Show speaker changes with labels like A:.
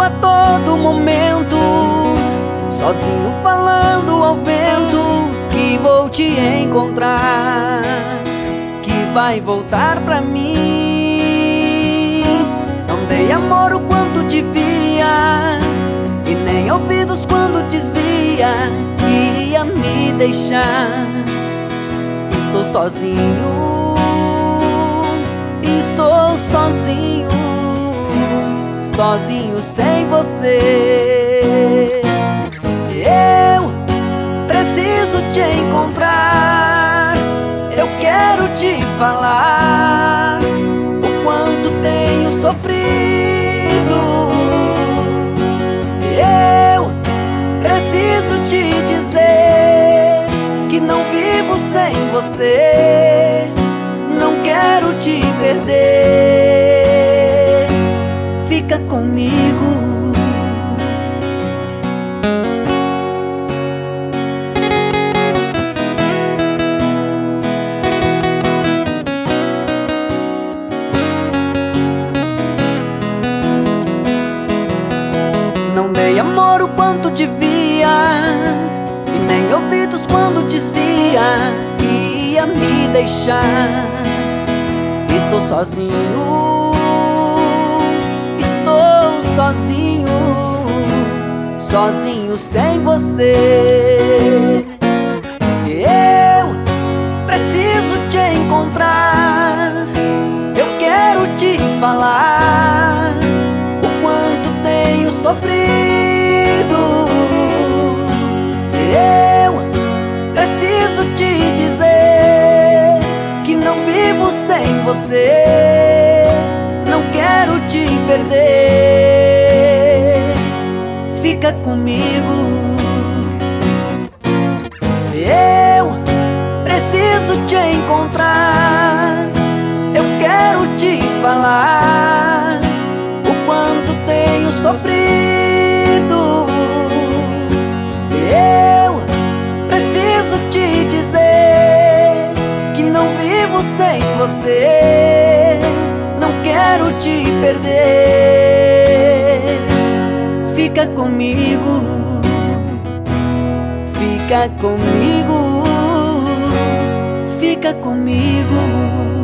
A: a todo momento, sozinho falando ao vento que vou te encontrar, que vai voltar pra mim. Não dei amor o quanto devia, e nem ouvidos quando dizia que ia me deixar. Estou sozinho, estou sozinho, sozinho sem você. Eu preciso te encontrar, eu quero te falar o quanto tenho sofrido. Eu preciso te dizer que não vivo sem você, não quero te perder. Fica comigo. Não dei amor o quanto devia, e nem ouvidos quando dizia que ia me deixar. Estou sozinho, estou sozinho, sozinho sem você. Eu preciso te encontrar, eu quero te falar o quanto tenho sofrido. Eu preciso te dizer que não vivo sem você, não quero te perder. Fica comigo. Eu preciso te encontrar, eu quero te falar o quanto tenho sofrido. Eu preciso te dizer que não vivo sem você, não quero te perder. Fica comigo, fica comigo, fica comigo.